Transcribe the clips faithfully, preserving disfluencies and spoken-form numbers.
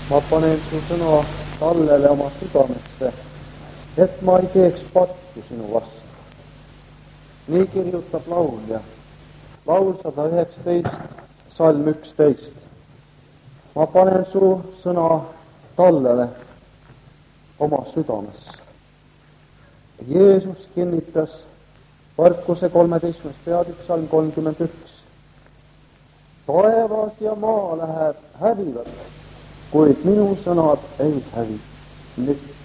ma panen su sõna tallele oma südamesse, et ma ei teeks pattu sinu vastu. nii kirjutab laulja, laul sada üheksateist, salm üksteist. ma panen su sõna tallele oma südamesse. Jeesus kinnitas Markuse kolmeteistkümnes peatükk, salm kolmkümmend üks. taevas ja maa läheb hävivad, kuid minu sõnad ei hävi mitte.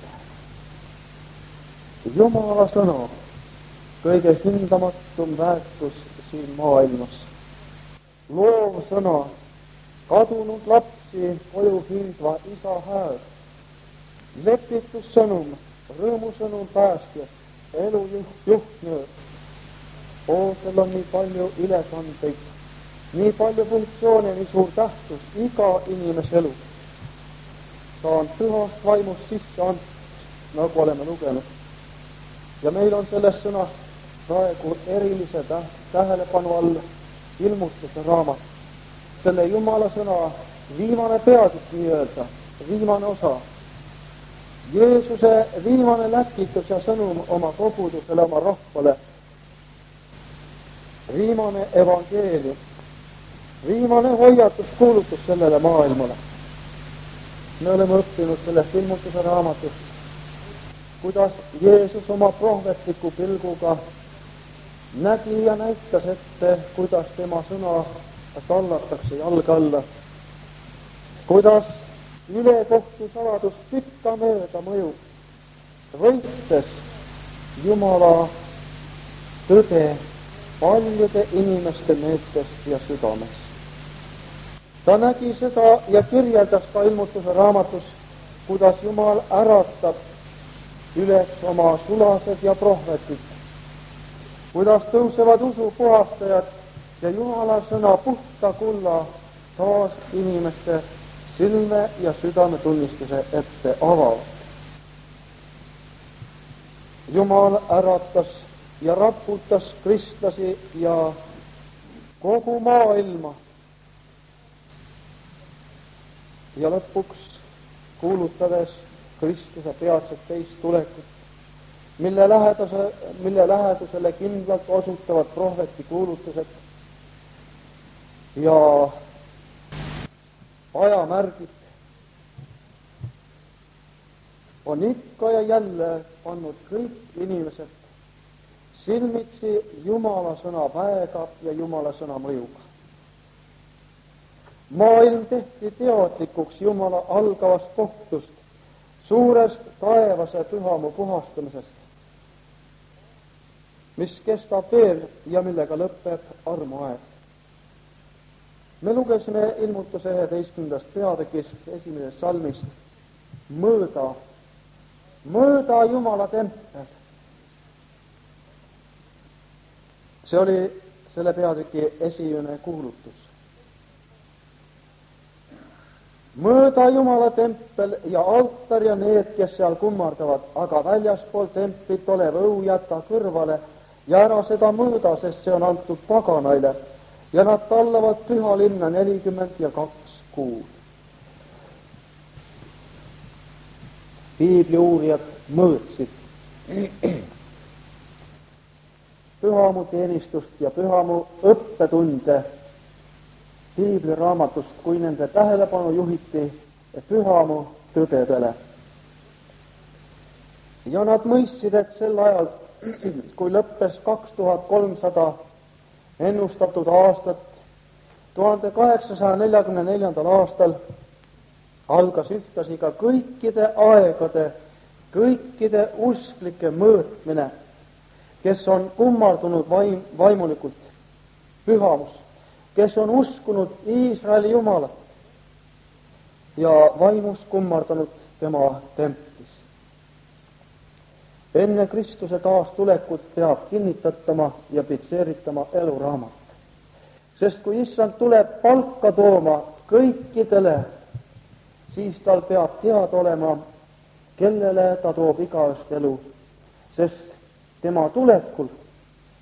Jumala sõna, kõige hindamatum väärtus siin maailmas. loov sõna, kadunud lapsi koju hüüdva isa hääl. lepitussõnum, rõõmusõnum päästjast, elu juht, juhtnöör. oo, seal on nii palju ülesandeid, nii palju funktsioone, nii suur tähtsus iga inimese elu. ta on pühast vaimust sisse antud, nagu oleme lugenud. ja meil on sellest sõnast praegu erilise tä- tähelepanu all ilmustuse raamat. selle Jumala sõna viimane peatükk nii-öelda, viimane osa. Jeesuse viimane läkitus ja sõnum oma kogudusele, oma rahvale. Viimane evangeelium, viimane hoiatuskuulutus sellele maailmale. me oleme õppinud sellest ilmutuse raamatust, kuidas Jeesus oma prohvetliku pilguga nägi ja näitas ette, kuidas tema sõna tallatakse jalge alla, kuidas ülekohtu saladus pikkamööda mõjub, võites Jumala tõde paljude inimeste meeltest ja südames. ta nägi seda ja kirjeldas ka ilmutuse raamatus, kuidas Jumal äratab üles oma sulased ja prohvetid, kuidas tõusevad usupuhastajad ja Jumala sõna puhta kulla taas inimeste silme ja südametunnistuse ette avavad. Jumal äratas ja raputas kristlasi ja kogu maailma. ja lõpuks kuulutades Kristuse peatset teist tulekut, mille läheduse, mille lähedusele kindlalt osutavad prohveti kuulutused ja ajamärgid, on ikka ja jälle pannud kõik inimesed silmitsi Jumala sõna väega ja Jumala sõna mõjuga. maailm tehti teadlikuks Jumala algavast kohtust, suurest taevase pühamu puhastamisest, mis kestab veel ja millega lõpeb armuaeg. me lugesime ilmutuse üheteistkümnendast peatükist esimesest salmist mõõda, mõõda Jumala tempel. see oli selle peatüki esimene kuulutus. mõõda Jumala tempel ja altar ja need, kes seal kummardavad, aga väljaspool templit olev õu jäta kõrvale ja ära seda mõõda, sest see on antud paganaile ja nad tallavad püha linna nelikümmend ja kaks kuud. piibli uurijad mõõtsid pühamu teenistust ja pühamu õppetunde piibliraamatust, kui nende tähelepanu juhiti pühamu tõdedele. ja nad mõistsid, et sel ajal, kui lõppes kaks tuhat kolmsada ennustatud aastat, tuhande kaheksasaja neljakümne neljandal aastal algas ühtlasi ka kõikide aegade, kõikide usklike mõõtmine, kes on kummardunud vaim, vaimulikult pühamus, kes on uskunud Iisraeli Jumalat ja vaimus kummardanud tema templis. enne Kristuse taastulekut peab kinnitatama ja pitseeritama eluraamat. Sest kui issand tuleb palka tooma kõikidele, siis tal peab teada olema, kellele ta toob igavest elu, sest tema tulekul,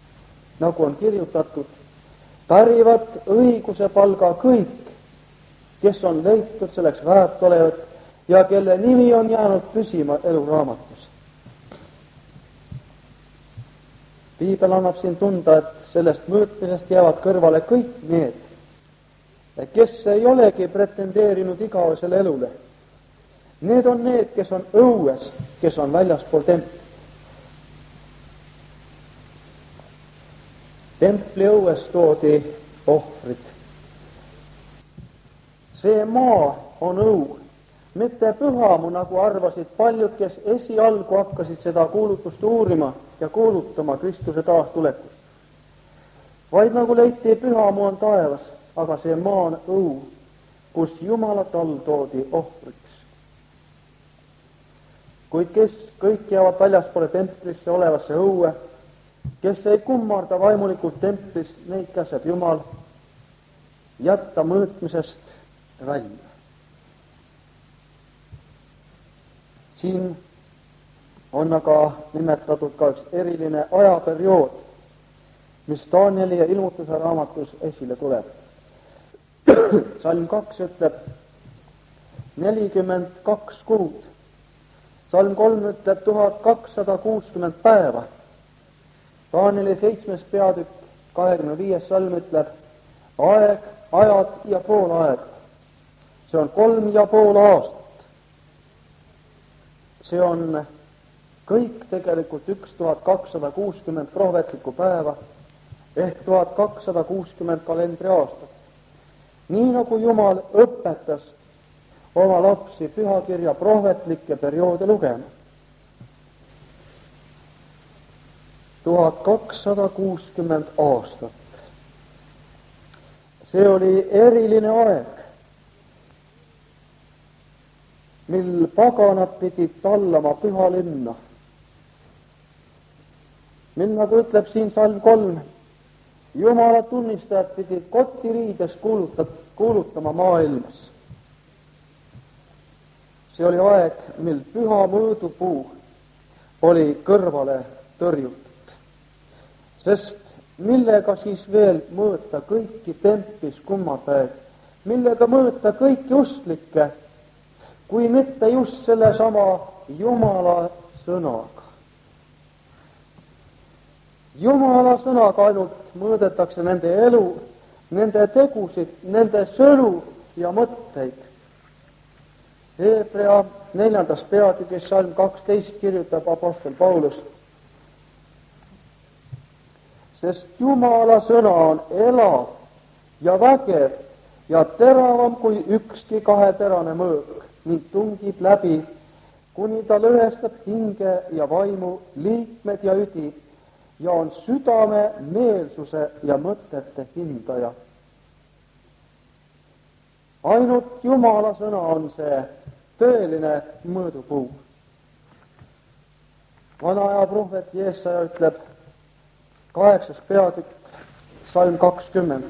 nagu on kirjutatud, pärivad õiguse palga kõik, kes on leitud selleks väärt olevat ja kelle nimi on jäänud püsima eluraamatus. Piibel annab siin tunda, et sellest mõõtmisest jäävad kõrvale kõik need, kes ei olegi pretendeerinud igavesele elule. Need on need, kes on õues, kes on väljaspool templit. Templi õues toodi ohvrid. See maa on õu, mitte pühamu, nagu arvasid paljud, kes esialgu hakkasid seda kuulutust uurima ja kuulutama Kristuse taastulekust. Vaid nagu leiti, pühamu on taevas, aga see maa on õu, kus Jumala tall toodi ohvriks. Kuid kes kõik jäävad väljaspoole templisse olevasse õue, kes ei kummarda vaimulikult templis, neid käseb Jumal jätta mõõtmisest välja. Siin on aga nimetatud ka üks eriline ajaperiood, mis Danieli ja ilmutuse raamatus esile tuleb. Salm kaks ütleb nelikümmend kaks kuud, salm kolm ütleb tuhat kakssada kuuskümmend päeva, Danieli seitsmes peatükk, kahekümne viies salm ütleb aeg, ajad ja pool aega. See on kolm ja pool aastat. See on kõik tegelikult üks tuhat kakssada kuuskümmend prohvetlikku päeva ehk tuhat kakssada kuuskümmend kalendriaastat. Nii nagu Jumal õpetas oma lapsi pühakirja prohvetlikke perioode lugema. tuhat kakssada kuuskümmend aastat. See oli eriline aeg, mil paganad pidid tallama püha linna. Mil, nagu ütleb siin salm kolm, Jumala tunnistajad pidid kotiriides kuulutat, kuulutama maailmas. See oli aeg, mil püha mõõdupuu oli kõrvale tõrjutud. Sest millega siis veel mõõta kõiki templis kummapäev, millega mõõta kõiki ustlikke, kui mitte just selle sama Jumala sõnaga. Jumala sõnaga ainult mõõdetakse nende elu, nende tegusid, nende sõnu ja mõtteid. Hebrea neljandas peatükis salm kaksteist kirjutab apostel Paulus, sest Jumala sõna on elav ja vägev ja teravam kui ükski kaheterane mõõk ning tungib läbi, kuni ta lõhestab hinge ja vaimu, liikmed ja üdid ja on südame, meelsuse ja mõtete hindaja. Ainult Jumala sõna on see tõeline mõõdupuu. Vana aja prohvet Jeesaja ütleb, kaheksas peatükk, salm kakskümmend.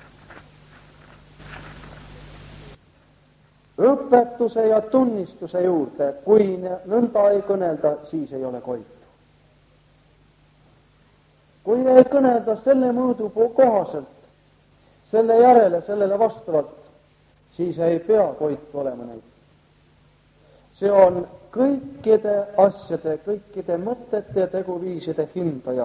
Õpetuse ja tunnistuse juurde, kui nõnda ei kõnelda, siis ei ole koitu. Kui ei kõnelda selle mõõdupuu kohaselt, selle järele, sellele vastavalt, siis ei pea koitu olema neid. See on kõikide asjade, kõikide mõtete ja teguviiside hindaja.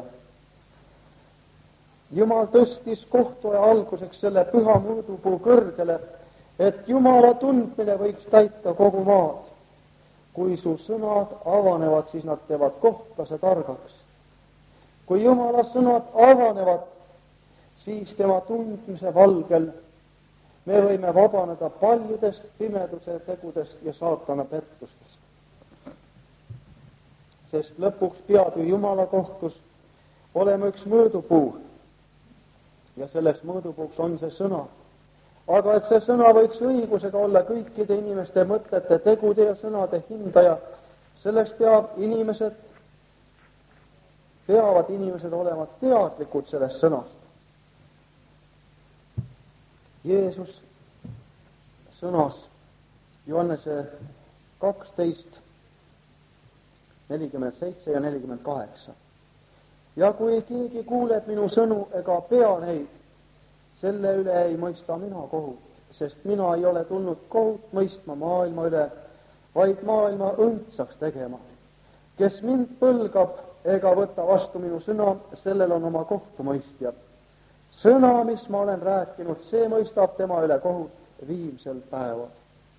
Jumal tõstis kohtuaja alguseks selle püha mõõdupuu kõrgele, et Jumala tundmine võiks täita kogu maad. Kui su sõnad avanevad, siis nad teevad kohtlase targaks. Kui Jumala sõnad avanevad, siis tema tundmise valgel me võime vabaneda paljudest pimeduse tegudest ja saatana pettustest. Sest lõpuks peab ju Jumala kohtus olema üks mõõdupuu ja selleks mõõdupuuks on see sõna. Aga et see sõna võiks õigusega olla kõikide inimeste mõtete, tegude ja sõnade hindaja, selleks peab inimesed, peavad inimesed olema teadlikud sellest sõnast. Jeesus sõnas Johannese kaksteist, nelikümmend seitse ja nelikümmend kaheksa. Ja kui keegi kuuleb minu sõnu ega pea neid, selle üle ei mõista mina kohut, sest mina ei ole tulnud kohut mõistma maailma üle, vaid maailma õndsaks tegema. Kes mind põlgab ega võta vastu minu sõna, sellel on oma kohtumõistja. Sõna, mis ma olen rääkinud, see mõistab tema üle kohut viimsel päeval.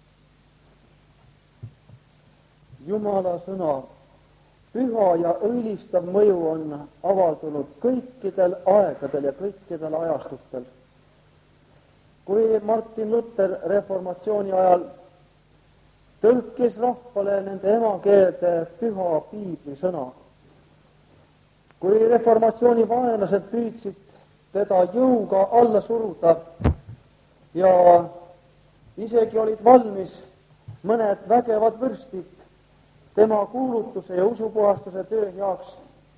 Jumala sõna, püha ja õilistav mõju on avaldunud kõikidel aegadel ja kõikidel ajastutel. Kui Martin Luther reformatsiooni ajal tõlkis rahvale nende emakeelde püha piibli sõna, kui reformatsiooni vaenlased püüdsid teda jõuga alla suruda ja isegi olid valmis mõned vägevad vürstid tema kuulutuse ja usupuhastuse töö heaks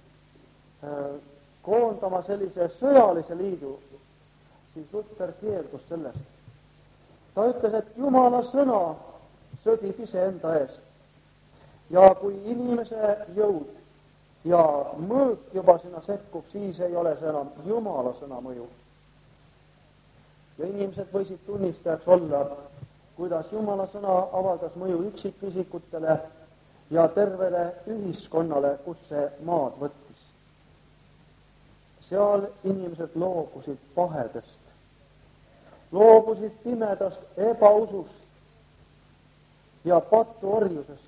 koondama sellise sõjalise liidu, siis Luther keeldus sellest. Ta ütles, et Jumala sõna sõdib iseenda eest. Ja kui inimese jõud ja mõõk juba sinna sekkub, siis ei ole see enam Jumala sõna mõju. Ja inimesed võisid tunnistajaks olla, kuidas Jumala sõna avaldas mõju üksikisikutele ja tervele ühiskonnale, kus see maad võttis. Seal inimesed loobusid pahedest, loobusid pimedast ebausust ja patuorjusest.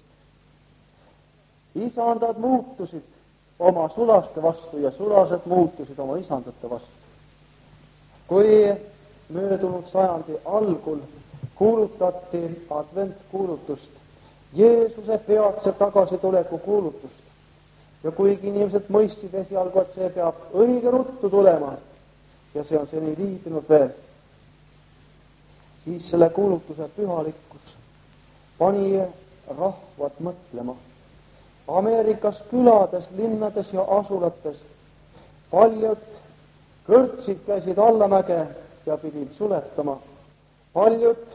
Isandad muutusid oma sulaste vastu ja sulased muutusid oma isandate vastu. Kui möödunud sajandi algul kuulutati adventkuulutust, Jeesuse peatse tagasituleku kuulutust, ja kuigi inimesed mõistsid esialgu, et see peab õige ruttu tulema ja see on seni viibinud veel, siis selle kuulutuse pühalikkus pani rahvad mõtlema. Ameerikas külades, linnades ja asulates paljud kõrtsid käisid allamäge ja pidid suletama. Paljud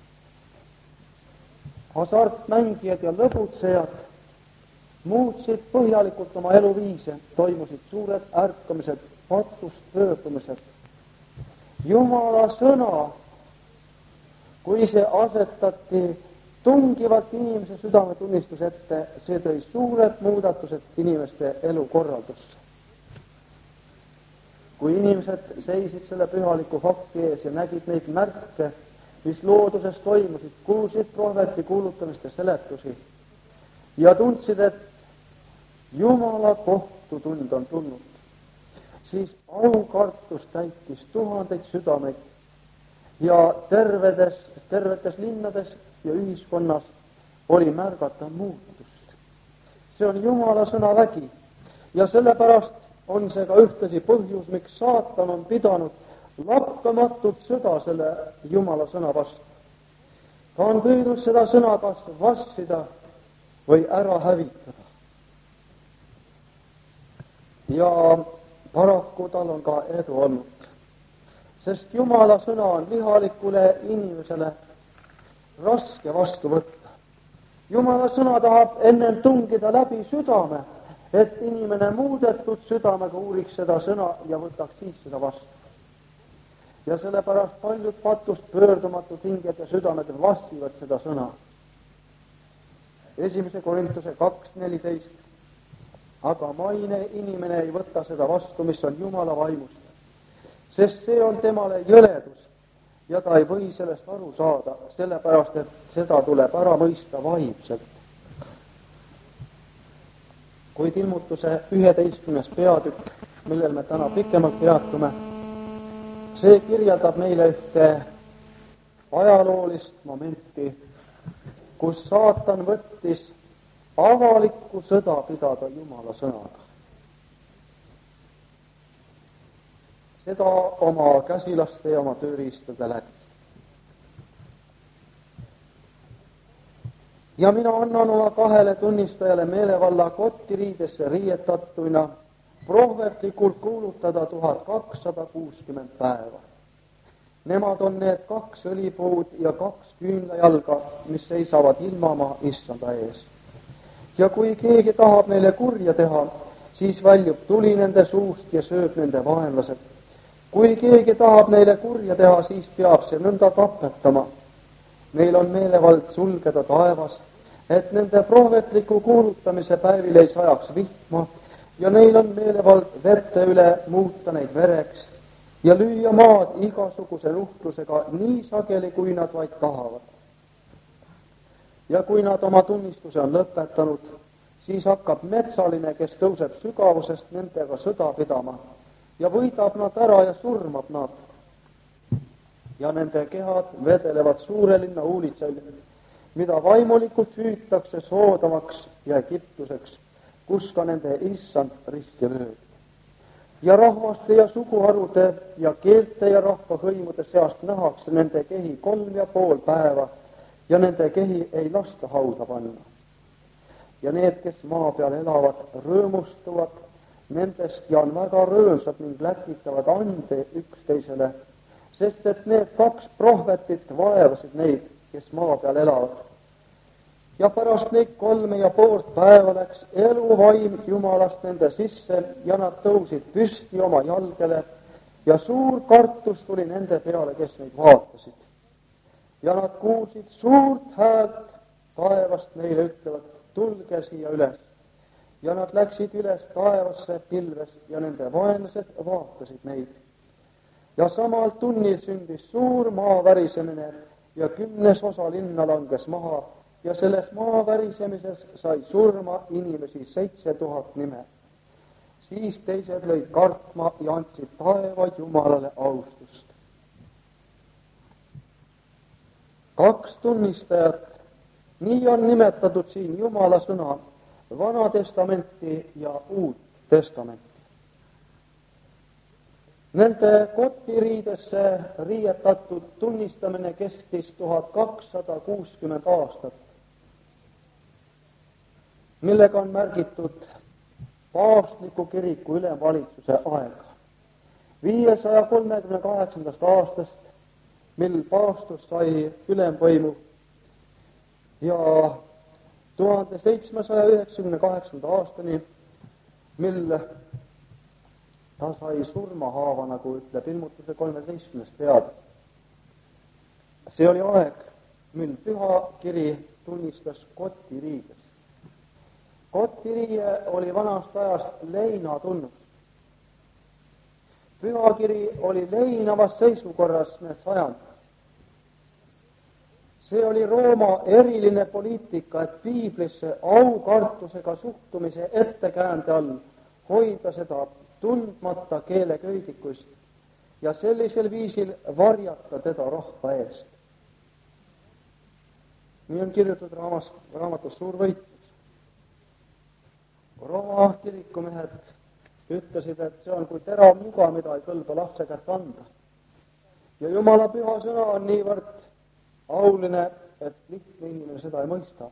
hasartmängijad ja lõbutsejad muutsid põhjalikult oma eluviise, toimusid suured ärkamised, patust pöördumised. Jumala sõna, kui see asetati tungivalt inimese südametunnistuse ette, see tõi suured muudatused inimeste elukorraldusse. Kui inimesed seisid selle pühaliku fakti ees ja nägid neid märke, mis looduses toimusid, kuulsid prohveti kuulutamist ja seletusi ja tundsid, et Jumala kohtutund on tulnud, siis aukartus täitis tuhandeid südameid ja tervedes, tervetes linnades ja ühiskonnas oli märgata muutust. See on Jumala sõna vägi ja sellepärast on see ka ühtlasi põhjus, miks saatan on pidanud lakkamatut sõda selle Jumala sõna vastu. Ta on püüdnud seda sõna kas vassida või ära hävitada. Ja paraku tal on ka edu olnud, sest Jumala sõna on lihalikule inimesele raske vastu võtta. Jumala sõna tahab enne tungida läbi südame, et inimene muudetud südamega uuriks seda sõna ja võtaks siis seda vastu. Ja sellepärast paljud patust pöördumatud hinged ja südamed vassivad seda sõna. Esimese Korintuse kaks neliteist. Aga maine inimene ei võta seda vastu, mis on Jumala vaimust, sest see on temale jõledus ja ta ei või sellest aru saada, sellepärast et seda tuleb ära mõista vaimselt. Kuid ilmutuse üheteistkümnes peatükk, millel me täna pikemalt peatume, see kirjeldab meile ühte ajaloolist momenti, kus saatan võttis avalikku sõda pidada Jumala sõnaga. Seda oma käsilaste ja oma tööriistade läbi. Ja mina annan oma kahele tunnistajale meelevalla kottiriidesse riietattuina prohvetlikult kuulutada tuhat kakssada kuuskümmend päeva. Nemad on need kaks õlipuud ja kaks küünlajalga, mis seisavad ilma oma issanda ees. Ja kui keegi tahab neile kurja teha, siis väljub tuli nende suust ja sööb nende vaenlased. kui keegi tahab neile kurja teha, siis peab see nõnda tapetama. Neil on meelevald sulgeda taevas, et nende prohvetliku kuulutamise päevil ei sajaks vihma, ja neil on meelevald vette üle muuta neid vereks ja lüüa maad igasuguse nuhtlusega nii sageli, kui nad vaid tahavad. Ja kui nad oma tunnistuse on lõpetanud, siis hakkab metsaline, kes tõuseb sügavusest, nendega sõda pidama ja võidab nad ära ja surmab nad. Ja nende kehad vedelevad suure linna uulitsel, mida vaimulikult hüütakse soodamaks ja Egiptuseks, kus ka nende issand risti lööb. Ja rahvaste ja suguharude ja keelte ja rahvahõimude seast nähakse nende kehi kolm ja pool päeva ja nende kehi ei lasta hauda panna. Ja need, kes maa peal elavad, rõõmustuvad nendest ja on väga rõõmsad ning läkitavad ande üksteisele, sest et need kaks prohvetit vaevasid neid, kes maa peal elavad. Ja pärast neid kolme ja poolt päeva läks eluvaim Jumalast nende sisse ja nad tõusid püsti oma jalgele ja suur kartus tuli nende peale, kes neid vaatasid. Ja nad kuulsid suurt häält taevast neile ütlevat, tulge siia üles. Ja nad läksid üles taevasse pilves ja nende vaenlased vaatasid neid. Ja samal tunnil sündis suur maavärisemine ja kümnes osa linna langes maha ja selles maavärisemises sai surma inimesi seitse tuhat nime. Siis teised lõid kartma ja andsid taeva Jumalale austust. Kaks tunnistajat, nii on nimetatud siin Jumala sõna, Vana testamenti ja Uut testamenti. Nende kotiriidesse riietatud tunnistamine kestis tuhat kakssada kuuskümmend aastat, millega on märgitud paavstliku kiriku ülemvalitsuse aega. viiesaja kolmekümne kaheksandast aastast, mil paavstus sai ülemvõimu, ja tuhande seitsmesaja üheksakümne kaheksanda aastani, mil ta sai surmahaava, nagu ütleb ilmutuse kolmeteistkümnes pead. See oli aeg, mil püha kiri tunnistas kotiriides. Kotiriie oli vanast ajast leinatunnus. Pühakiri oli leinavas seisukorras need sajandid. See oli Rooma eriline poliitika, et piiblisse aukartusega suhtumise ettekäände all hoida seda tundmata keeleköidikust ja sellisel viisil varjata teda rahva eest. Nii on kirjutatud raamas, raamatus Suur võitlus. Rooma kirikumehed ütlesid, et see on kui terav nuga, mida ei kõlba lapse kätt anda. Ja Jumala püha sõna on niivõrd auline, et lihtne inimene seda ei mõista.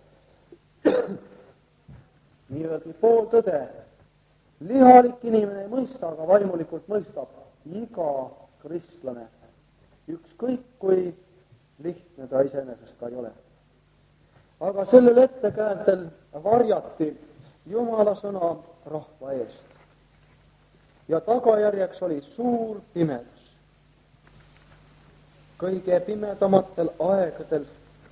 Nii öeldi pooltõde. Lihalik inimene ei mõista, aga vaimulikult mõistab iga kristlane. Ükskõik kui lihtne ta iseenesest ka ei ole. Aga sellel ettekääntel varjati Jumala sõna rahva eest. Ja tagajärjeks oli suur pimedus. Kõige pimedamatel aegadel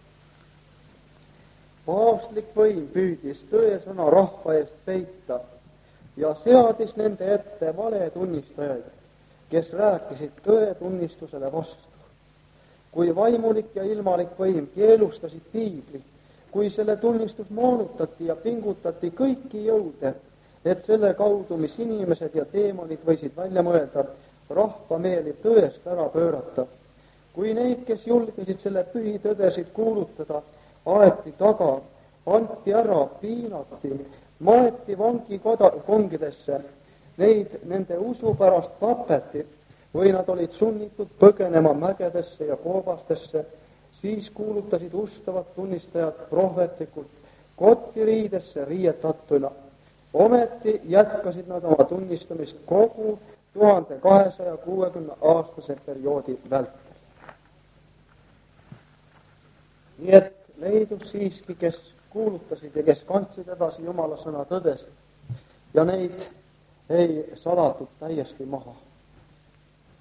paavstlik võim püüdis tõesõna rahva eest peita ja seadis nende ette valetunnistajaid, kes rääkisid tõetunnistusele vastu. Kui vaimulik ja ilmalik võim keelustasid piibli, kui selle tunnistus moonutati ja pingutati kõiki jõude, et selle kaudu, mis inimesed ja teemonid võisid välja mõelda, rahva meeli tõest ära pöörata. Kui neid, kes julgesid selle pühitõdesid kuulutada, aeti taga, anti ära, piinati, maeti vangi koda, kongidesse, neid nende usu pärast tapeti või nad olid sunnitud põgenema mägedesse ja koobastesse, siis kuulutasid ustavad tunnistajad prohvetlikult kotiriidesse riietatuna. Ometi jätkasid nad oma tunnistamist kogu tuhande kahesaja kuuekümne aastase perioodi vältel. Nii et leidus siiski, kes kuulutasid ja kes kandsid edasi Jumala sõna tõdes ja neid ei salatud täiesti maha.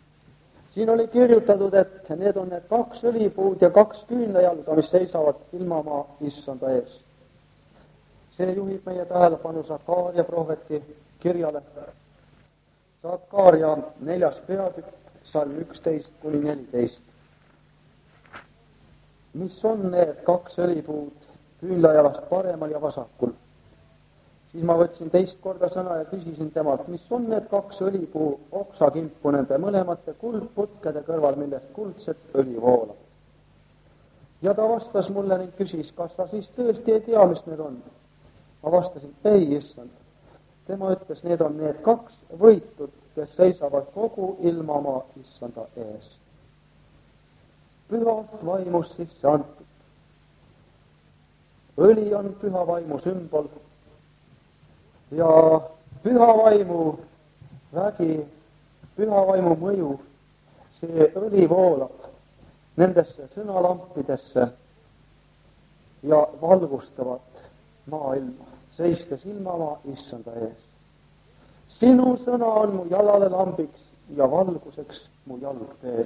siin oli kirjutatud, et need on need kaks õlipuud ja kaks küünlajalga, mis seisavad ilmamaa issanda ees. see juhib meie tähelepanu Sakaaria prohveti kirjale. Sakaaria neljas peatükk, salm üksteist kuni neliteist. mis on need kaks õlipuud küünlajalast paremal ja vasakul? siis ma võtsin teist korda sõna ja küsisin temalt, mis on need kaks õlipuu oksakimpu nende mõlemate kuldputkede kõrval, millest kuldset õli voolab. ja ta vastas mulle ning küsis, kas ta siis tõesti ei tea, mis need on. ma vastasin, ei, issand. tema ütles, need on need kaks võitud, kes seisavad kogu ilmamaa issanda ees. pühast vaimust sisse antud. õli on püha vaimu sümbol ja püha vaimu vägi, püha vaimu mõju, see õli voolab nendesse sõnalampidesse ja valgustavad maailma, seistes ilmamaa issanda ees. sinu sõna on mu jalale lambiks ja valguseks mu jalgteel.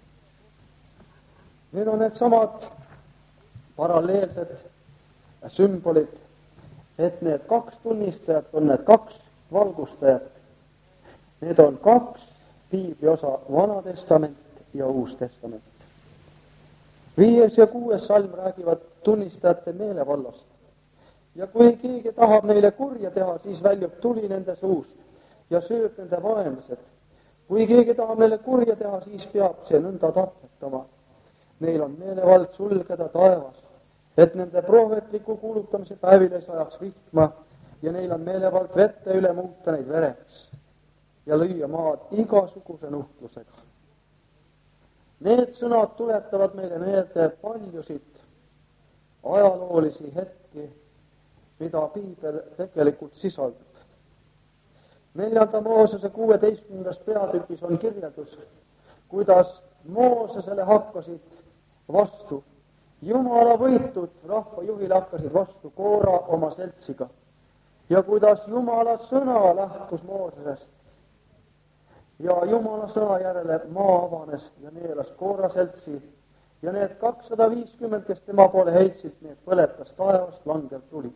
Need on needsamad paralleelsed sümbolid, et need kaks tunnistajat on need kaks valgustajat. Need on kaks piibli osa, Vana Testament ja Uus Testament. Viies ja kuues salm räägivad tunnistajate meelevallast. Ja kui keegi tahab neile kurja teha, siis väljub tuli nende suust ja sööb nende vaenlased. kui keegi tahab neile kurja teha, siis peab see nõnda tapetama. Neil on meelevald sulgeda taevas, et nende prohvetliku kuulutamise päevil ei sajaks vihma ja neil on meelevald vette üle muuta neid vereks ja lüüa maad igasuguse nuhtlusega. Need sõnad tuletavad meile meelde paljusid ajaloolisi hetki, mida piibel tegelikult sisaldab. Neljanda Moosese kuueteistkümnendas peatükis on kirjeldus, kuidas Moosesele hakkasid vastu, Jumala võitud rahvajuhile hakkasid vastu Koora oma seltsiga ja kuidas Jumala sõna lähtus Moosesest ja Jumala sõna järele maa avanes ja neelas Koora seltsi ja need kakssada viiskümmend, kes tema poole heitsid, need põletas taevast langev tuli.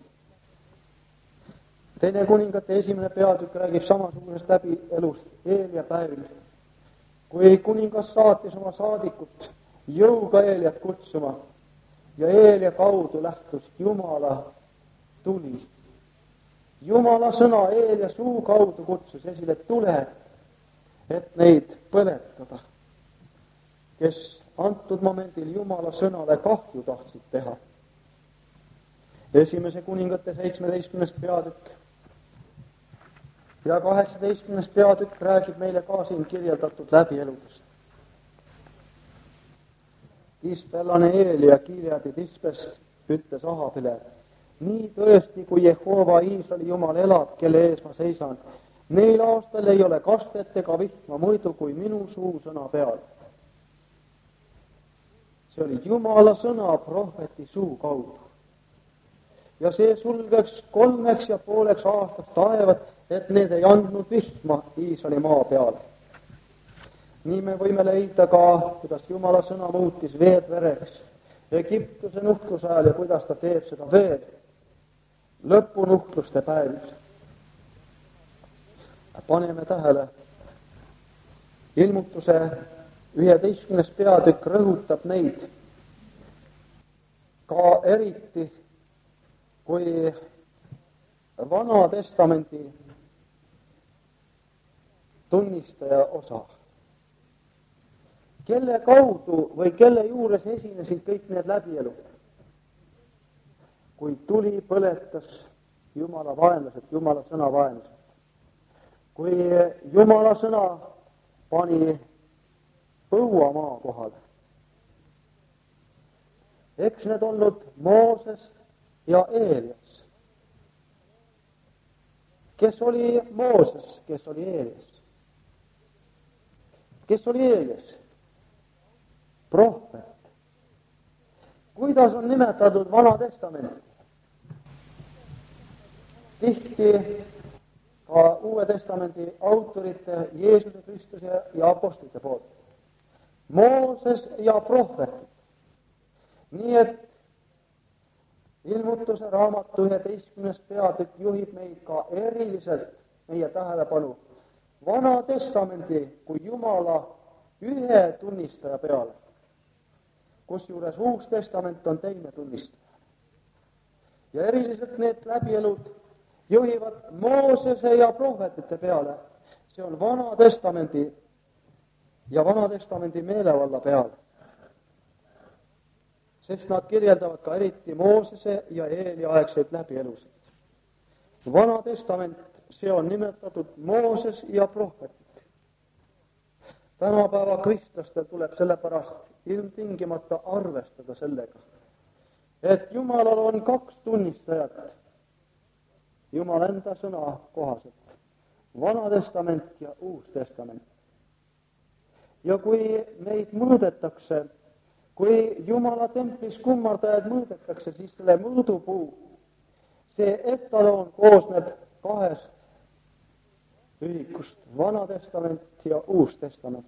Teine kuningate esimene peatükk räägib samasugusest läbielust Eelia päevil, kui kuningas saatis oma saadikut jõuga Eeliat kutsuma ja Eelia kaudu lähtus Jumala tuli. Jumala sõna Eelia suu kaudu kutsus esile tule, et neid põletada, kes antud momendil Jumala sõnale kahju tahtsid teha. Esimese kuningate seitsmeteistkümnes peatükk ja kaheksateistkümnes peatükk räägib meile ka siin kirjeldatud läbieludest. Tispellane Eelia Gileadi Tispest ütles Ahabile, nii tõesti, kui Jehova Iisraeli Jumal elab, kelle ees ma seisan, neil aastal ei ole kastet ega vihma muidu kui minu suusõna peal. See oli Jumala sõna prohveti suu kaudu. Ja see sulgeks kolmeks ja pooleks aastaks taevad, et need ei andnud vihma Iisraeli maa peale. Nii me võime leida ka, kuidas Jumala sõna muutis veed vereks Egiptuse nuhtluse ajal ja kuidas ta teeb seda veel lõpunuhtluste päevil. Paneme tähele, ilmutuse üheteistkümnes peatükk rõhutab neid ka eriti kui Vana Testamendi tunnistaja osa. Kelle kaudu või kelle juures esinesid kõik need läbielud? Kui tuli põletas Jumala vaenlased, Jumala sõna vaenlased. Kui Jumala sõna pani põua maa kohale. Eks need olnud Mooses ja Eelias. Kes oli Mooses, kes oli Eelias? Kes oli Eelias? Prohvet. Kuidas on nimetatud Vana Testamenti? Tihti ka Uue Testamendi autorite, Jeesuse Kristuse ja apostlite poolt. Mooses ja prohvetid. Nii et Ilmutuse raamatu üheteistkümnes peatükk juhib meid ka eriliselt meie tähelepanu Vana Testamendi kui Jumala ühe tunnistaja peale, kusjuures Uus Testament on teine tunnistaja. Ja eriliselt need läbielud juhivad Moosese ja prohvetite peale. See on Vana Testamendi ja Vana Testamendi meelevalla peale. Sest nad kirjeldavad ka eriti Moosese ja Eeli aegseid läbielusid. Vana Testament, see on nimetatud Mooses ja prohvetid. Tänapäeva kristlastel tuleb sellepärast ilmtingimata arvestada sellega, et Jumalal on kaks tunnistajat Jumala enda sõna kohaselt, Vana Testament ja Uus Testament. Ja kui neid mõõdetakse, kui Jumala templis kummardajad mõõdetakse, siis selle mõõdupuu, see etaloon koosneb kahest ühikust, Vana Testament ja Uus Testament.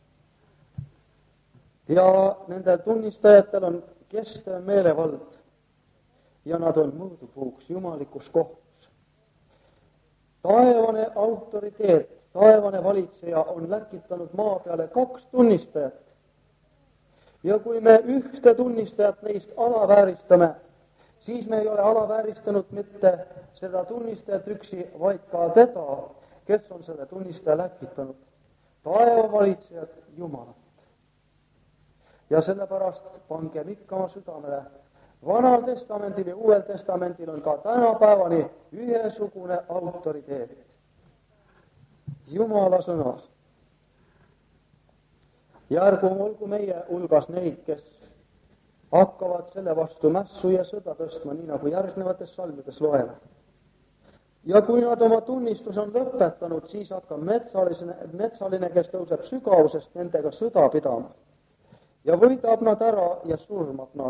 Ja nendel tunnistajatel on kestev meelevald ja nad on mõõdupuuks jumalikus kohtus. Taevane autoriteet, taevane valitseja on läkitanud maa peale kaks tunnistajat. Ja kui me ühte tunnistajat neist alavääristame, siis me ei ole alavääristanud mitte seda tunnistajat üksi, vaid ka teda, kes on selle tunnistaja läkitanud, taevavalitsejat Jumalat. Ja sellepärast pangem ikka oma südamele, Vanal Testamendil ja Uuel Testamendil on ka tänapäevani ühesugune autoriteet. Jumala sõna. Ja ärgu olgu meie hulgas neid, kes hakkavad selle vastu mässu ja sõda tõstma, nii nagu järgnevates salmides loeme. Ja kui nad oma tunnistus on lõpetanud, siis hakkab metsaline, metsaline, kes tõuseb sügavusest, nendega sõda pidama. Ja võidab nad ära ja surmab nad.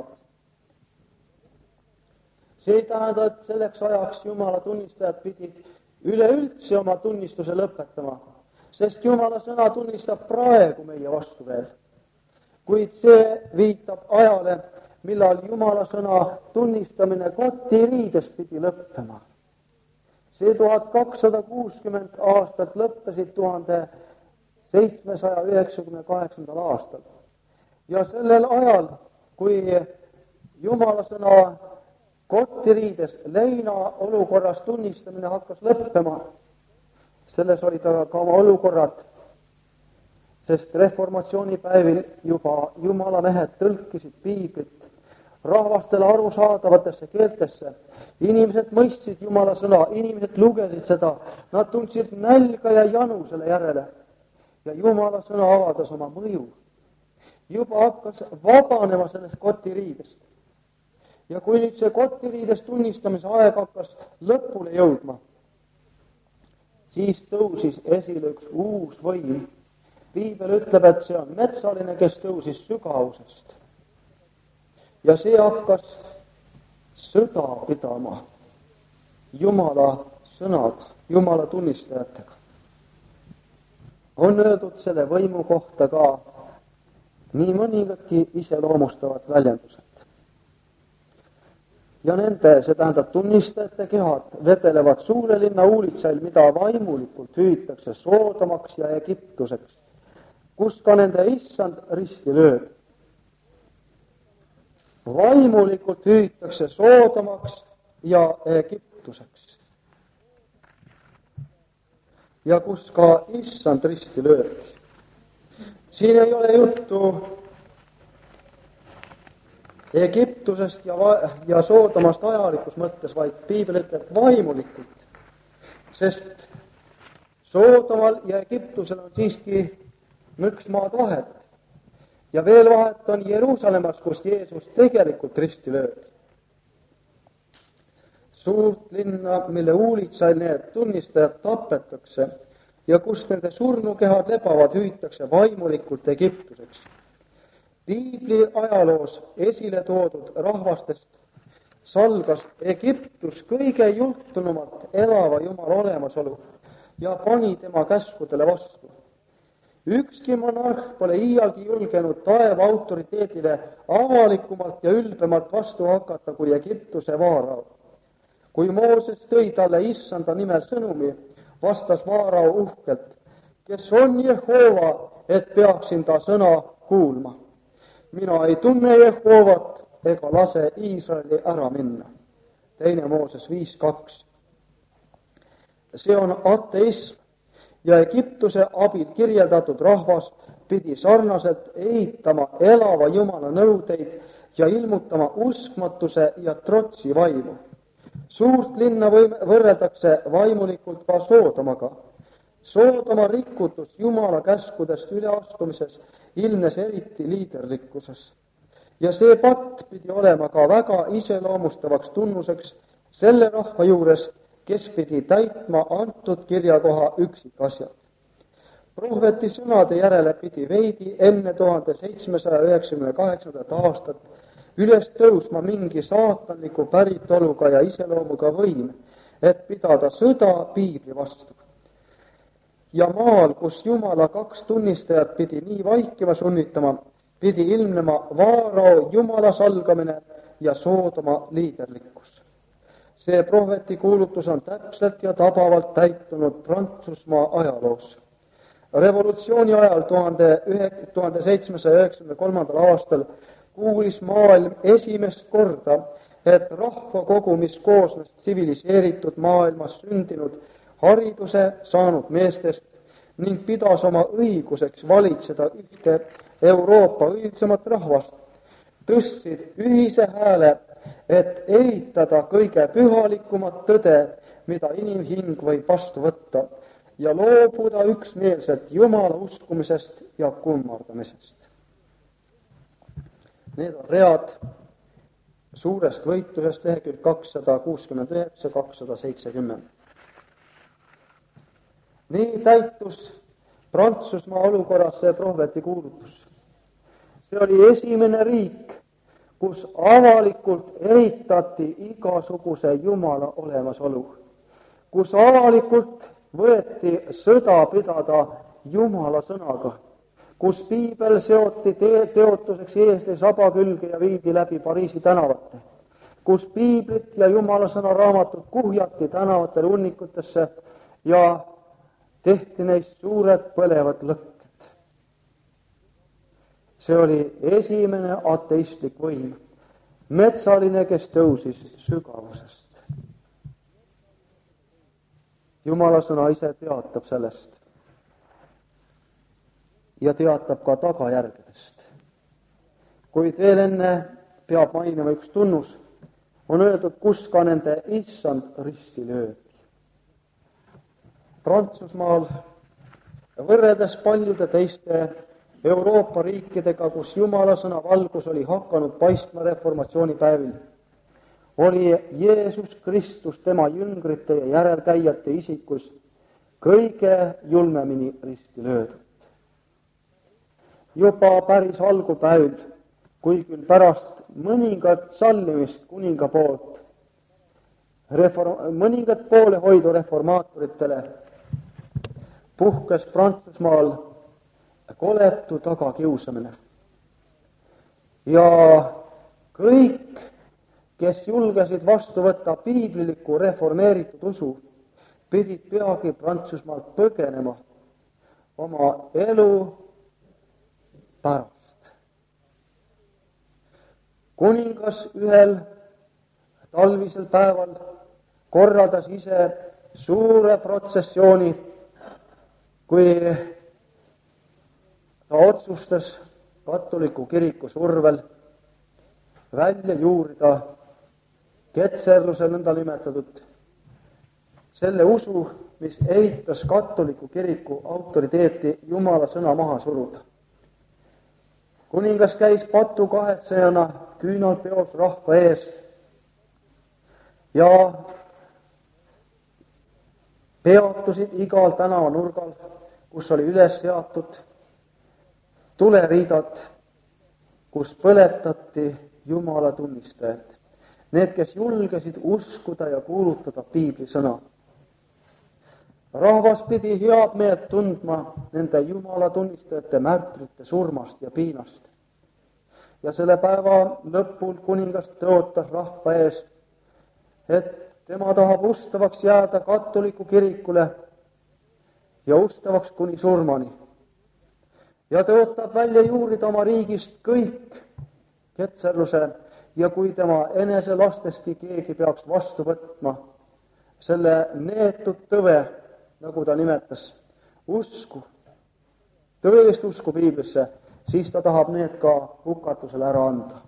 See ei tähenda, et selleks ajaks Jumala tunnistajad pidid üleüldse oma tunnistuse lõpetama, sest Jumala sõna tunnistab praegu meie vastu veel. Kuid see viitab ajale, millal Jumala sõna tunnistamine kotiriides pidi lõppema. See tuhat kakssada kuuskümmend aastat lõppesid tuhande seitsmesaja üheksakümne kaheksandal aastal. Ja sellel ajal, kui Jumala sõna kotiriides leina olukorras tunnistamine hakkas lõppema, selles olid aga ka oma olukorrad, sest reformatsioonipäevil juba Jumala mehed tõlkisid piiblit rahvastele arusaadavatesse keeltesse. Inimesed mõistsid Jumala sõna, inimesed lugesid seda, nad tundsid nälga ja janu selle järele. Ja Jumala sõna avaldas oma mõju. Juba hakkas vabanema sellest kotiriidest. Ja kui nüüd see kotiriides tunnistamise aeg hakkas lõpule jõudma, siis tõusis esile üks uus võim. Piibel ütleb, et see on metsaline, kes tõusis sügavusest. Ja see hakkas sõda pidama Jumala sõnaga, Jumala tunnistajatega. On öeldud selle võimu kohta ka nii mõningadki iseloomustavad väljendused. Ja nende, see tähendab tunnistajate kehad, vedelevad suure linna uulitsail, mida vaimulikult hüütakse Soodomaks ja Egiptuseks, kus ka nende issand risti lööb. Vaimulikult hüütakse Soodomaks ja Egiptuseks. Ja kus ka issand risti lööb. Siin ei ole juttu Egiptusest ja, va- ja Soodomast ajalikus mõttes, vaid piibel ütleb vaimulikult, sest Soodomal ja Egiptusel on siiski nõks maad vahet. Ja veel vahet on Jeruusalemmas, kus Jeesus tegelikult risti lööb. Suurt linna, mille uulitsail need tunnistajad tapetakse ja kus nende surnukehad lebavad, hüütakse vaimulikult Egiptuseks. Piibli ajaloos esile toodud rahvastest salgas Egiptus kõige jultunumalt elava Jumala olemasolu ja pani tema käskudele vastu. Ükski monarh pole iialgi julgenud taeva autoriteedile avalikumalt ja ülbemalt vastu hakata kui Egiptuse vaarao. Kui Mooses tõi talle issanda nimel sõnumi, vastas vaarao uhkelt, kes on Jehova, et peaksin ta sõna kuulma. Mina ei tunne Jehovat ega lase Iisraeli ära minna. Teine Mooses viis kaks. See on ateism ja Egiptuse abil kirjeldatud rahvas pidi sarnaselt eitama elava Jumala nõudeid ja ilmutama uskmatuse ja trotsi vaimu. Suurt linna võrreldakse vaimulikult ka Soodomaga. Soodoma rikutus Jumala käskudest üleastumises ilmnes eriti liiderlikkuses. Ja see patt pidi olema ka väga iseloomustavaks tunnuseks selle rahva juures, kes pidi täitma antud kirjakoha üksikasjad. Prohveti sõnade järele pidi veidi enne tuhande seitsmesaja üheksakümne kaheksandat aastat üles tõusma mingi saatanliku päritoluga ja iseloomuga võim, et pidada sõda piibli vastu. Ja maal, kus Jumala kaks tunnistajat pidi nii vaikima sunnitama, pidi ilmnema vaarao Jumala salgamine ja Soodoma liiderlikkus. See prohveti kuulutus on täpselt ja tabavalt täitunud Prantsusmaa ajaloos. Revolutsiooni ajal tuhande seitsmesaja üheksakümne kolmandal aastal kuulis maailm esimest korda, et rahvakogu, mis koosnes tsiviliseeritud maailmas sündinud hariduse saanud meestest ning pidas oma õiguseks valitseda ühte Euroopa õilsamat rahvast, tõstsid ühise hääle, et eitada kõige pühalikumat tõde, mida inimhing võib vastu võtta, ja loobuda üksmeelselt Jumala uskumisest ja kummardamisest. Need on read suurest võitlusest lehekülg kakssada kuuskümmend üheksa kakssada seitsekümmend. Nii täitus Prantsusmaa olukorras see prohveti kuulutus. See oli esimene riik, kus avalikult eitati igasuguse Jumala olemasolu, kus avalikult võeti sõda pidada Jumala sõnaga, kus piibel seoti te- teotuseks eesli saba külge ja viidi läbi Pariisi tänavate, kus piiblit ja Jumala sõna raamatut kuhjati tänavatele hunnikutesse ja tehti neist suured põlevad lõkked. See oli esimene ateistlik võim, metsaline, kes tõusis sügavusest. Jumala sõna ise teatab sellest ja teatab ka tagajärgedest. Kuid veel enne peab mainima üks tunnus, on öeldud, kus ka nende issand risti löödi. Prantsusmaal võrreldes paljude teiste Euroopa riikidega, kus Jumala sõna valgus oli hakanud paistma reformatsioonipäevil, oli Jeesus Kristus tema jüngrite ja järelkäijate isikus kõige julmemini risti löödud. Juba päris algupäev, kui küll pärast mõningat sallimist kuninga poolt, reform, mõningat poolehoidu reformaatoritele, puhkes Prantsusmaal koletu tagakiusamine. Ja kõik, kes julgesid vastu võtta piibliliku reformeeritud usu, pidid peagi Prantsusmaalt põgenema oma elu pärast. Kuningas ühel talvisel päeval korraldas ise suure protsessiooni, kui ta otsustas katoliku kiriku survel välja juurida ketserluse nõnda nimetatud, selle usu, mis eitas katoliku kiriku autoriteeti Jumala sõna maha suruda. Kuningas käis patu kahetsejana küünalpeos rahva ees ja peatusid igal tänavanurgal, kus oli üles seatud tuleriidad, kus põletati Jumala tunnistajad. Need, kes julgesid uskuda ja kuulutada piibli sõna. rahvas pidi head meelt tundma nende Jumala tunnistajate märtrite surmast ja piinast. Ja selle päeva lõpul kuningas tõotas rahva ees, et tema tahab ustavaks jääda katoliku kirikule ja ustavaks kuni surmani. Ja tõotab välja juurida oma riigist kõik ketserluse ja kui tema enese lastestki keegi peaks vastu võtma selle neetud tõve, nagu ta nimetas, usku, tõelist usku piiblisse, siis ta tahab need ka hukatusele ära anda.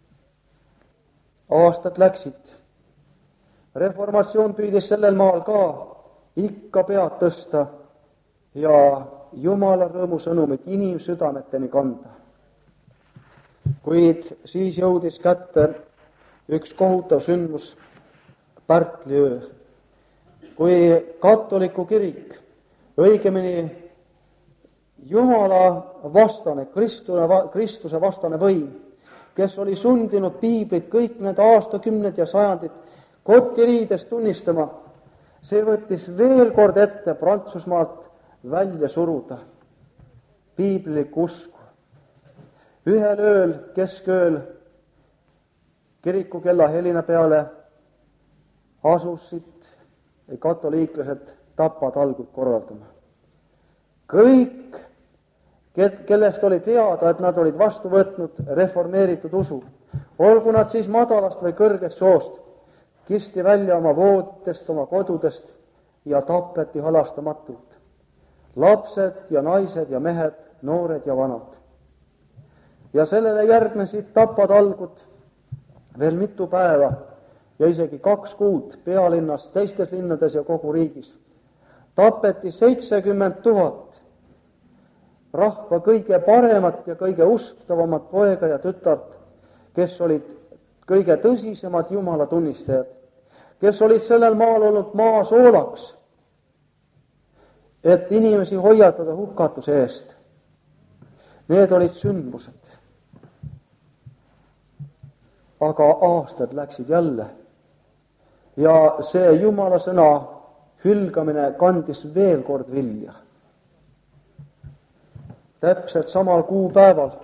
Aastad läksid. Reformatsioon püüdis sellel maal ka ikka pead tõsta ja Jumala rõõmu sõnumit inimsüdameteni kanda. Kuid siis jõudis kätte üks kohutav sündmus, Pärtli öö, kui katoliku kirik, õigemini Jumala vastane, Kristuse vastane võim, kes oli sundinud piiblit kõik need aastakümned ja sajandid kotiriides tunnistama, see võttis veel kord ette Prantsusmaalt välja suruda piiblilikku usku. Ühel ööl, keskööl, kiriku kella helina peale asusid katoliiklased tapatalgud korraldama. Kõik, kellest oli teada, et nad olid vastu võtnud reformeeritud usu, olgu nad siis madalast või kõrgest soost, kisti välja oma vooditest, oma kodudest ja tapeti halastamatult. Lapsed ja naised ja mehed, noored ja vanad. Ja sellele järgnesid tapatalgud veel mitu päeva ja isegi kaks kuud pealinnas, teistes linnades ja kogu riigis. Tapeti seitsekümmend tuhat rahva kõige paremat ja kõige usktavamat poega ja tütart, kes olid kõige tõsisemad Jumala tunnistajad, kes olid sellel maal olnud maa soolaks, et inimesi hoiatada hukatuse eest. Need olid sündmused. Aga aastad läksid jälle ja see Jumala sõna hülgamine kandis veel kord vilja. Täpselt samal kuupäeval,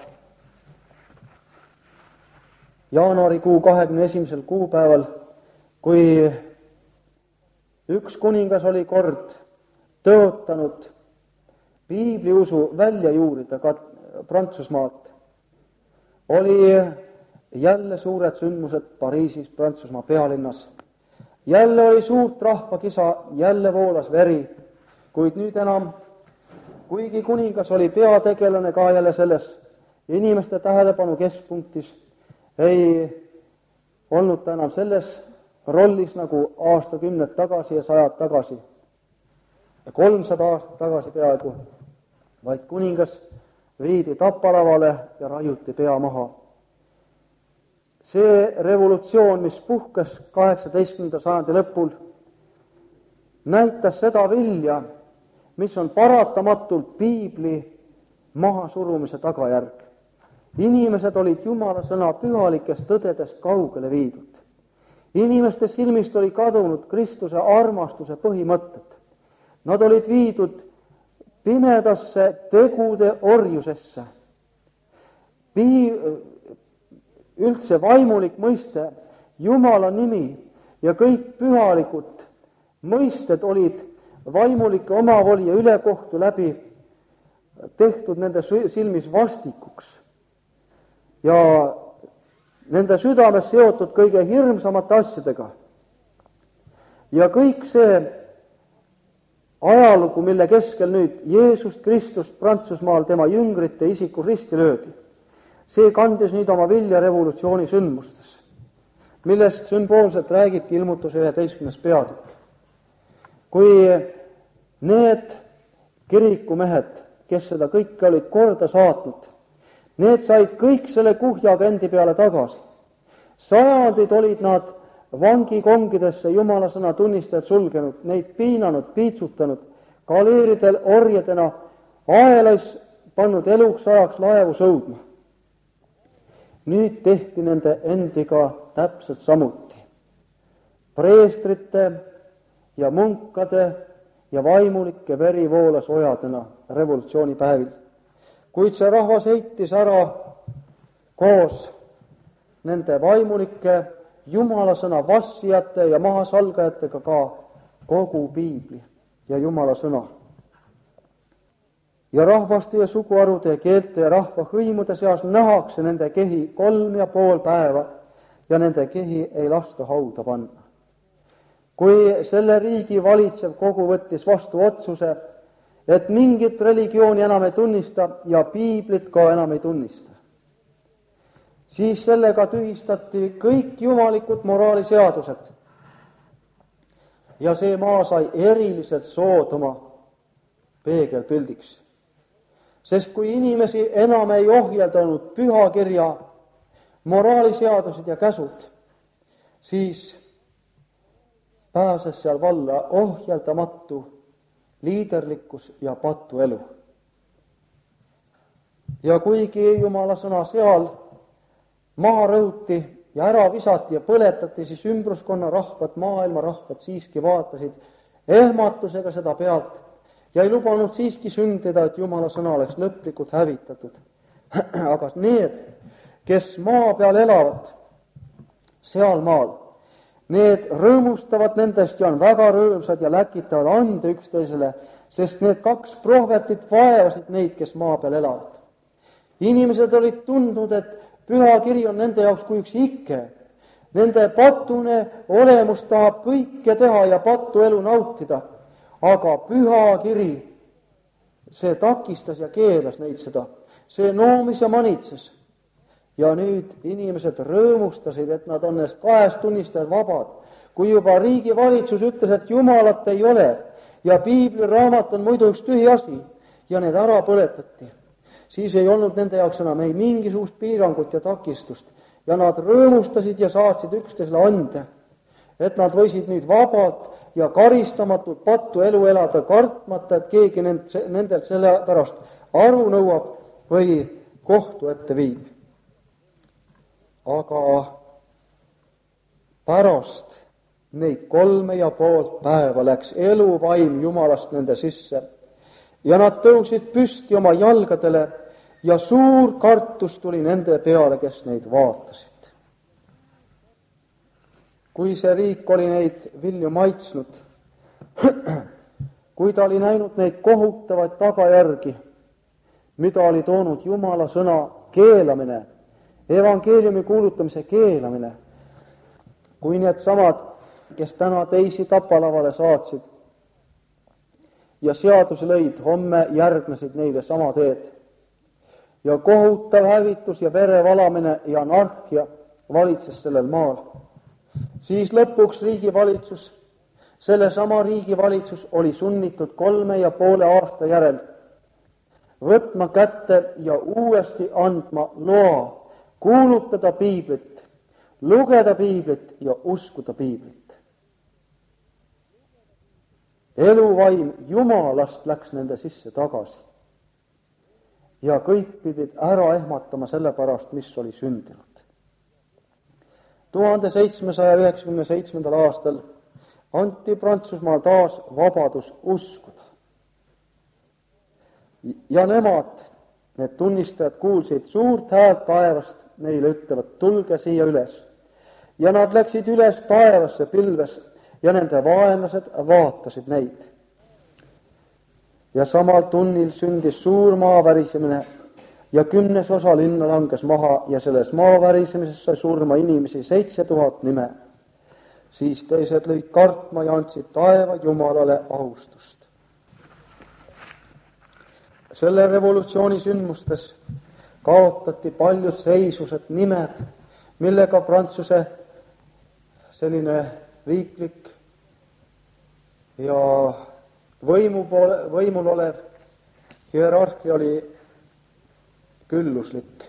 jaanuarikuu kahekümne esimesel kuupäeval, kui üks kuningas oli kord tõotanud piibliusu välja juurida ka Prantsusmaalt, oli jälle suured sündmused Pariisis, Prantsusmaa pealinnas. Jälle oli suurt rahvakisa, jälle voolas veri, kuid nüüd enam, kuigi kuningas oli peategelane ka jälle selles inimeste tähelepanu keskpunktis, ei olnud ta enam selles rollis nagu aastakümned tagasi ja sajad tagasi ja kolmsada aastat tagasi peaaegu, vaid kuningas viidi tapalavale ja raiuti pea maha. See revolutsioon, mis puhkes kaheksateistkümnenda sajandi lõpul, näitas seda vilja, mis on paratamatult piibli mahasurumise tagajärg. Inimesed olid Jumala sõna pühalikest tõdedest kaugele viidud. Inimeste silmist oli kadunud Kristuse armastuse põhimõtted. Nad olid viidud pimedasse tegude orjusesse. Pii- üldse vaimulik mõiste, Jumala nimi ja kõik pühalikud mõisted olid vaimulike omavoli ja ülekohtu läbi tehtud nende silmis vastikuks ja nende südames seotud kõige hirmsamate asjadega. Ja kõik see ajalugu, mille keskel nüüd Jeesust Kristust Prantsusmaal tema jüngrite isiku risti löödi, see kandis nüüd oma vilja revolutsiooni sündmustes, millest sümboolselt räägibki ilmutuse üheteistkümnes peatükk. Kui need kirikumehed, kes seda kõike olid korda saatnud, need said kõik selle kuhjaga endi peale tagasi. Sajandid olid nad vangikongidesse Jumala sõna tunnistajad sulgenud, neid piinanud, piitsutanud, galeeridel orjadena aelais pannud eluks ajaks laevu sõudma. Nüüd tehti nende endiga täpselt samuti. Preestrite ja munkade ja vaimulikke veri voolas ojadena revolutsioonipäevil. Kuid see rahvas heitis ära koos nende vaimulike Jumala sõna vassijate ja mahasalgajatega ka kogu piibli ja Jumala sõna. Ja rahvaste ja suguharude ja keelte ja rahva hõimude seas nähakse nende kehi kolm ja pool päeva ja nende kehi ei lasta hauda panna. Kui selle riigi valitsev kogu võttis vastu otsuse, et mingit religiooni enam ei tunnista ja piiblit ka enam ei tunnista, siis sellega tühistati kõik jumalikud moraaliseadused. Ja see maa sai eriliselt Soodoma peegelpildiks. Sest kui inimesi enam ei ohjeldanud pühakirja moraaliseadused ja käsud, siis pääses seal valla ohjeldamatu liiderlikkus ja patuelu. Ja kuigi Jumala sõna seal maha rõhuti ja ära visati ja põletati, siis ümbruskonna rahvad, maailma rahvad siiski vaatasid ehmatusega seda pealt ja ei lubanud siiski sündida, et Jumala sõna oleks lõplikult hävitatud. Aga need, kes maa peal elavad, seal maal, need rõõmustavad nendest ja on väga rõõmsad ja läkitavad ande üksteisele, sest need kaks prohvetit vaevasid neid, kes maa peal elavad. Inimesed olid tundnud, et pühakiri on nende jaoks kui üks ikke. Nende patune olemus tahab kõike teha ja patu elu nautida, aga pühakiri, see takistas ja keelas neid seda. See noomis ja manitses. Ja nüüd inimesed rõõmustasid, et nad on neist kahest tunnistajad vabad. Kui juba riigi valitsus ütles, et Jumalat ei ole ja piibliraamat on muidu üks tühi asi ja need ära põletati, siis ei olnud nende jaoks enam ei mingisugust piirangut ja takistust. Ja nad rõõmustasid ja saatsid üksteisele ande, et nad võisid nüüd vabalt ja karistamatult pattu elu elada, kartmata, et keegi nendelt selle pärast aru nõuab või kohtu ette viib. Aga pärast neid kolme ja poolt päeva läks eluvaim Jumalast nende sisse ja nad tõusid püsti oma jalgadele ja suur kartus tuli nende peale, kes neid vaatasid. Kui see riik oli neid vilju maitsnud, kui ta oli näinud neid kohutavaid tagajärgi, mida oli toonud Jumala sõna keelamine, evangeeliumi kuulutamise keelamine, kui need samad, kes täna teisi tapalavale saatsid ja seadusi lõid, homme järgnesid neile sama teed. Ja kohutav hävitus ja verevalamine ja anarhia valitses sellel maal. Siis lõpuks riigivalitsus, selle sama riigivalitsus oli sunnitud kolme ja poole aasta järel võtma kätte ja uuesti andma loa kuulutada piiblit, lugeda piiblit ja uskuda piiblit. Eluvaim Jumalast läks nende sisse tagasi. Ja kõik pidid ära ehmatama selle pärast, mis oli sündinud. tuhande seitsmesaja üheksakümne seitsmendal aastal anti Prantsusmaal taas vabadus uskuda. Ja nemad, need tunnistajad, kuulsid suurt häält taevast, neile ütlevad, tulge siia üles. Ja nad läksid üles taevasse pilves ja nende vaenlased vaatasid neid. Ja samal tunnil sündis suur maavärisemine ja kümnes osa linna langes maha ja selles maavärисemises sai surma inimesi seitse tuhat nime. Siis teised lõid kartma ja andsid taeva Jumalale austust. Selle revolutsiooni sündmustes kaotati paljud seisused nimed, millega Prantsuse selline riiklik ja võimu poole, võimul olev hierarhia oli külluslik.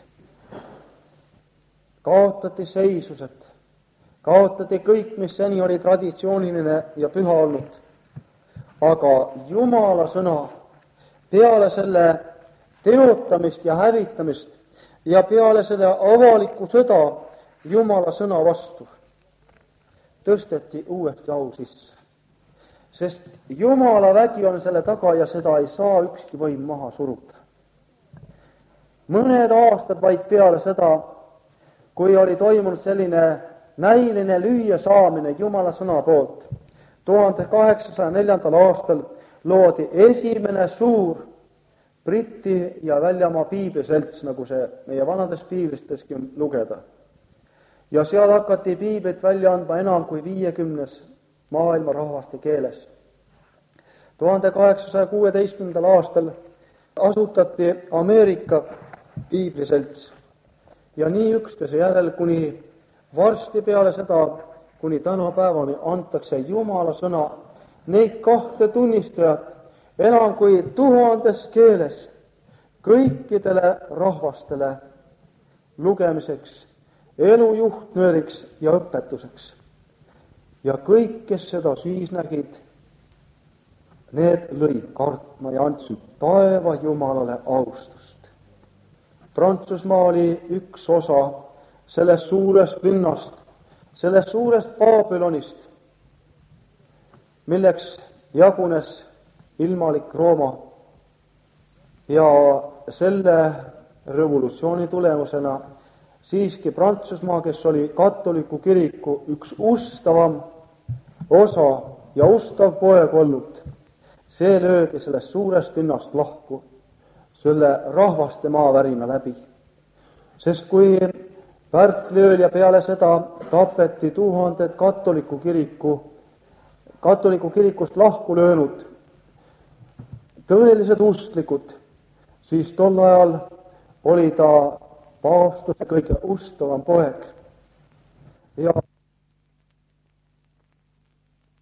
Kaotati seisused, kaotati kõik, mis seni oli traditsiooniline ja püha olnud. Aga Jumala sõna peale selle teotamist ja hävitamist ja peale selle avalikku sõda Jumala sõna vastu tõsteti uuesti au sisse. sest Jumala vägi on selle taga ja seda ei saa ükski võim maha suruda. Mõned aastad vaid peale seda, kui oli toimunud selline näiline lüüa saamine Jumala sõna poolt, tuhande kaheksasaja neljandal aastal loodi esimene suur Briti ja väljamaa piibliselts, nagu see meie vanades piiblisteski on lugeda. Ja seal hakati piiblit välja andma enam kui viiekümnes maailma rahvaste keeles. tuhande kaheksasaja kuueteistkümnendal aastal asutati Ameerika piibliselts ja nii üksteise järel kuni varsti peale seda, kuni tänapäevani antakse Jumala sõna neid kahte tunnistajat enam kui tuhandes keeles kõikidele rahvastele lugemiseks, elu juhtnööriks ja õpetuseks. Ja kõik, kes seda siis nägid, need lõid kartma ja andsid taeva Jumalale austust. Prantsusmaa oli üks osa sellest suurest linnast, sellest suurest Babylonist, milleks jagunes ilmalik Rooma ja selle revolutsiooni tulemusena siiski Prantsusmaa, kes oli katoliku kiriku üks ustavam osa ja ustav poeg olnud, see löödi sellest suurest linnast lahku selle rahvaste maavärina läbi. Sest kui Pärtli ööl ja peale seda tapeti tuhanded katoliku kiriku, katoliku kirikust lahku löönud tõelised usklikud, siis tol ajal oli ta paavstuse kõige ustavam poeg.